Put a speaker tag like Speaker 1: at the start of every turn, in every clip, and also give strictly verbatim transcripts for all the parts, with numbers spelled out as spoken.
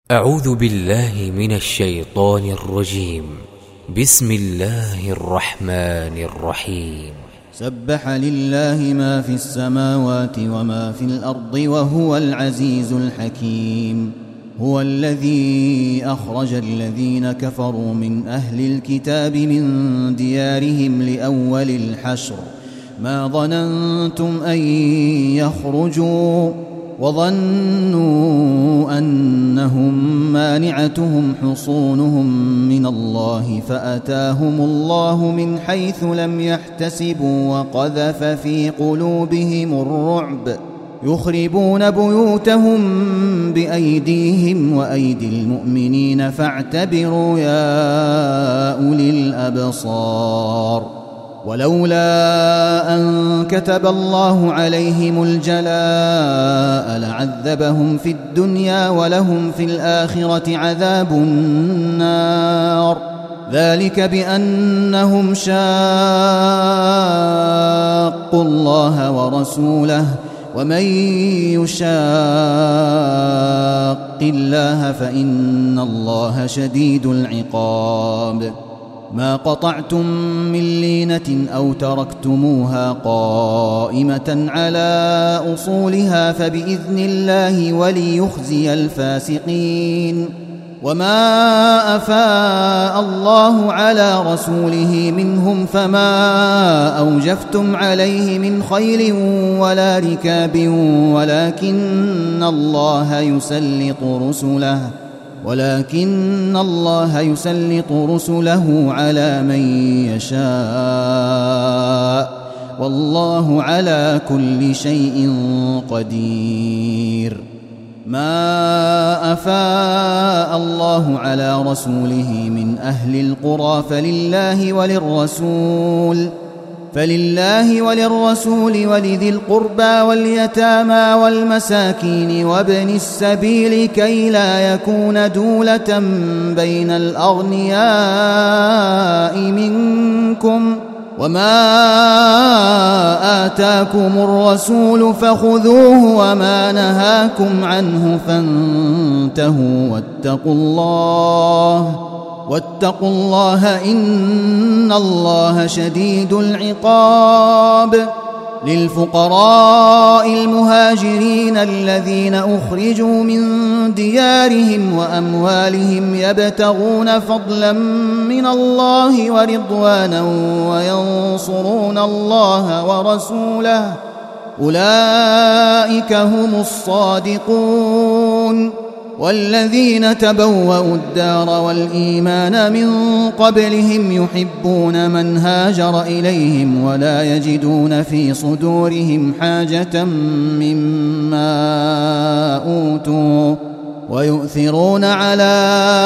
Speaker 1: أعوذ بالله من الشيطان الرجيم. بسم الله الرحمن الرحيم.
Speaker 2: سبح لله ما في السماوات وما في الأرض وهو العزيز الحكيم. هو الذي أخرج الذين كفروا من أهل الكتاب من ديارهم لأول الحشر ما ظننتم أن يخرجوا وظنوا أنهم مانعتهم حصونهم من الله فأتاهم الله من حيث لم يحتسبوا وقذف في قلوبهم الرعب يخربون بيوتهم بأيديهم وأيدي المؤمنين فاعتبروا يا أولي الأبصار. ولولا أن كتب الله عليهم الجلاء لعذبهم في الدنيا ولهم في الآخرة عذاب النار. ذلك بأنهم شاقوا الله ورسوله ومن يشاق الله فإن الله شديد العقاب. ما قطعتم من لينة أو تركتموها قائمة على أصولها فبإذن الله وليخزي الفاسقين. وما أفاء الله على رسوله منهم فما أوجفتم عليه من خيل ولا ركاب ولكن الله يسلط رسله ولكن الله يسلط رسله على من يشاء والله على كل شيء قدير. ما أفاء الله على رسوله من أهل القرى فلله وللرسول فلله وللرسول ولذي القربى واليتامى والمساكين وابن السبيل كي لا يكون دولة بين الأغنياء منكم. وما آتاكم الرسول فخذوه وما نهاكم عنه فانتهوا واتقوا الله واتقوا الله إن الله شديد العقاب. للفقراء المهاجرين الذين أخرجوا من ديارهم وأموالهم يبتغون فضلا من الله ورضوانا وينصرون الله ورسوله أولئك هم الصادقون. والذين تبوأوا الدار والإيمان من قبلهم يحبون من هاجر إليهم ولا يجدون في صدورهم حاجة مما أوتوا ويؤثرون على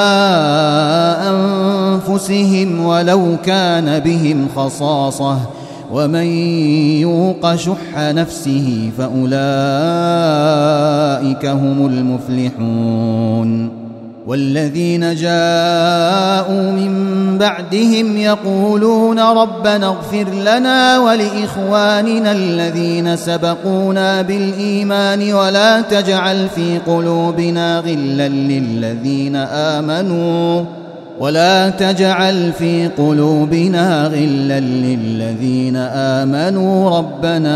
Speaker 2: أنفسهم ولو كان بهم خصاصة ومن يوق شح نفسه فأولئك هم المفلحون. والذين جاءوا من بعدهم يقولون ربنا اغفر لنا ولإخواننا الذين سبقونا بالإيمان ولا تجعل في قلوبنا غلا للذين آمنوا ولا تجعل في قلوبنا غلا للذين آمنوا ربنا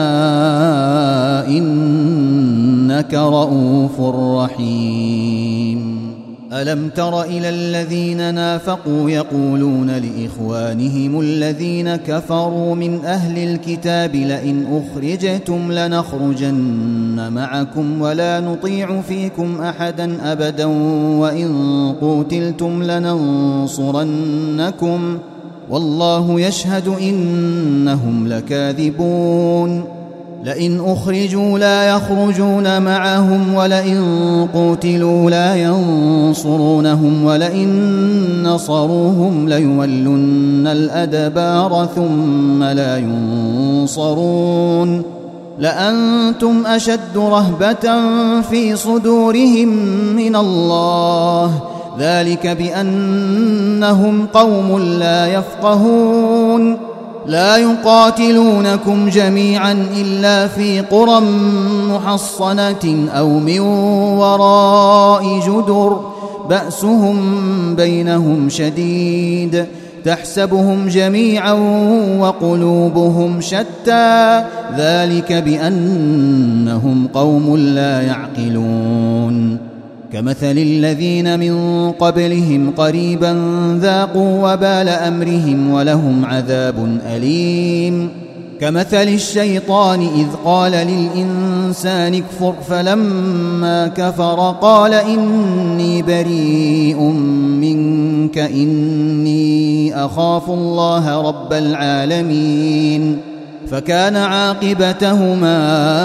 Speaker 2: إنك رؤوف رحيم. ألم تر إلى الذين نافقوا يقولون لإخوانهم الذين كفروا من أهل الكتاب لئن أخرجتم لنخرجن معكم ولا نطيع فيكم أحدا أبدا وإن قوتلتم لننصرنكم والله يشهد إنهم لكاذبون. لئن أخرجوا لا يخرجون معهم ولئن قوتلوا لا ينصرونهم ولئن نصروهم ليولن الأدبار ثم لا ينصرون. لأنتم أشد رهبة في صدورهم من الله ذلك بأنهم قوم لا يفقهون. لا يقاتلونكم جميعا إلا في قرى محصنة أو من وراء جدر بأسهم بينهم شديد تحسبهم جميعا وقلوبهم شتى ذلك بأنهم قوم لا يعقلون كمثل الذين من قبلهم قريبا ذاقوا وبال أمرهم ولهم عذاب أليم كمثل الشيطان إذ قال للإنسان اكفر فلما كفر قال إني بريء منك إني أخاف الله رب العالمين فكان عاقبتهما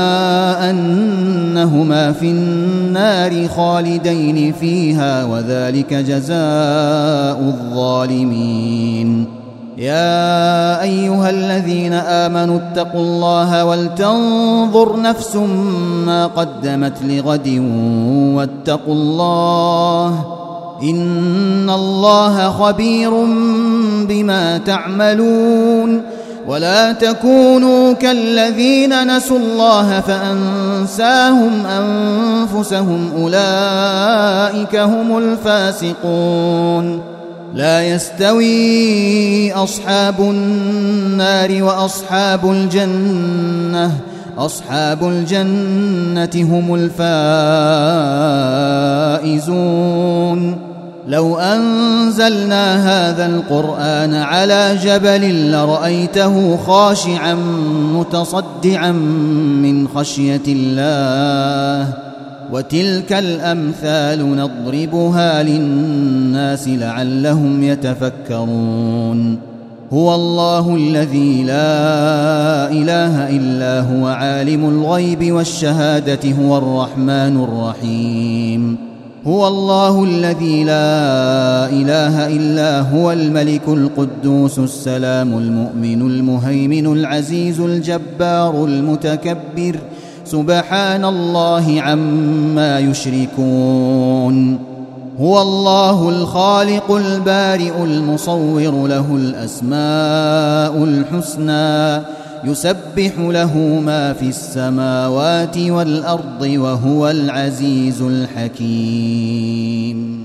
Speaker 2: أنهما في النار خالدين فيها وذلك جزاء الظالمين يا أيها الذين آمنوا اتقوا الله ولتنظر نفس ما قدمت لغد واتقوا الله إن الله خبير بما تعملون ولا تكونوا كالذين نسوا الله فأنساهم أنفسهم أولئك هم الفاسقون لا يستوي أصحاب النار وأصحاب الجنة أصحاب الجنة هم الفائزون لو أنزلنا هذا القرآن على جبل لرأيته خاشعا متصدعا من خشية الله وتلك الأمثال نضربها للناس لعلهم يتفكرون هو الله الذي لا إله إلا هو عالم الغيب والشهادة هو الرحمن الرحيم هو الله الذي لا إله إلا هو الملك القدوس السلام المؤمن المهيمن العزيز الجبار المتكبر سبحان الله عما يشركون هو الله الخالق البارئ المصور له الأسماء الحسنى يسبح له ما في السماوات والأرض وهو العزيز الحكيم